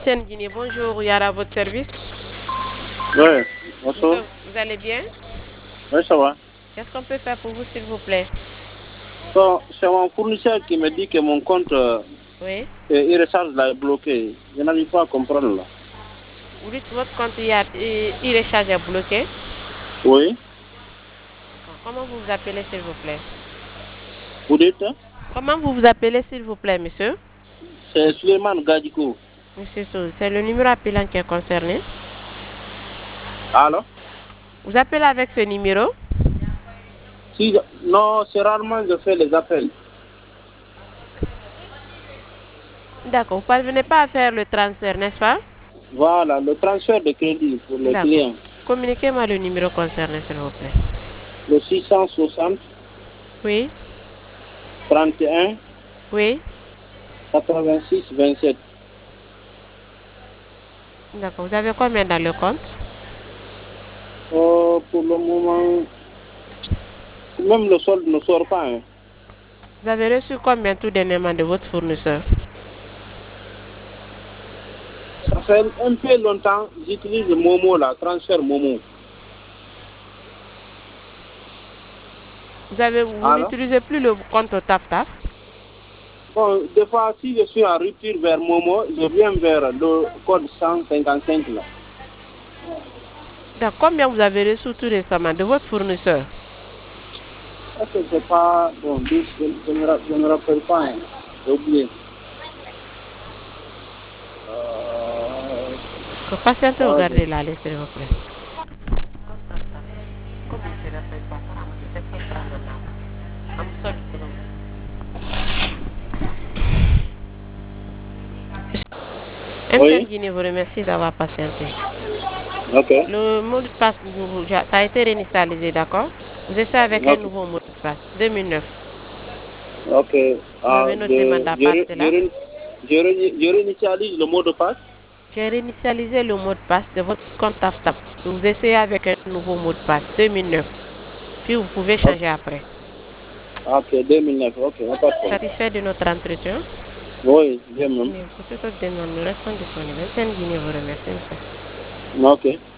Ancienne Guinée, bonjour, Yara, à votre service. Oui, bonsoir. Monsieur, vous allez bien? Oui, ça va. Qu'est-ce qu'on peut faire pour vous, s'il vous plaît? Bon, c'est mon fournisseur qui me dit que mon compte Oui. e-recharge là est bloqué. Je n'arrive pas à comprendre là. Vous dites que votre compte e-recharge est bloqué. Oui, Comment vous vous appelez, s'il vous plaît? vous dites, hein? Comment vous vous appelez, s'il vous plaît, monsieur? C'est Suleiman Gadjiko. Monsieur Sow, c'est le numéro appelant qui est concerné. Alors? Vous appelez avec ce numéro? Si, non, c'est rarement que je fais les appels. D'accord, vous ne parvenez pas à faire le transfert, n'est-ce pas? Voilà, le transfert de crédit pour les D'accord. clients. Communiquez-moi le numéro concerné, s'il vous plaît. Le 660 Oui, 31 oui. 86 27. D'accord, vous avez combien dans le compte? Oh, pour le moment, même le solde ne sort pas, hein. Vous avez reçu combien tout dernièrement de votre fournisseur? Ça fait un peu longtemps, j'utilise le Momo là, transfert Momo. Vous Alors? n'utilisez plus le compte TAF-TAF? Bon, des fois, si je suis en rupture vers Momo, je viens vers le code 155 là. Donc, combien vous avez reçu tout récemment de votre fournisseur? Ça, c'est pas. Bon, je ne me rappelle pas, hein. J'ai oublié. Patientez, Ah, regardez la liste, s'il vous plaît. MTN oui, Guinée vous remercie d'avoir patienté. ok, Le mot de passe, ça a été réinitialisé, d'accord? Vous essayez avec un ok, nouveau mot de passe, 2009. ok. Vous Ah, avez notre demande à partir là. je réinitialise le mot de passe. J'ai réinitialisé le mot de passe de votre compte TAF-TAF. Vous essayez avec un nouveau mot de passe, 2009. Puis vous pouvez Ok, changer après. ok, 2009, ok, on pas de problème. Satisfait de notre entretien? Oui, bien même. Mais pour toute autre demande, nous restons disponibles. MTN Guinée vous remercie, monsieur. Ok.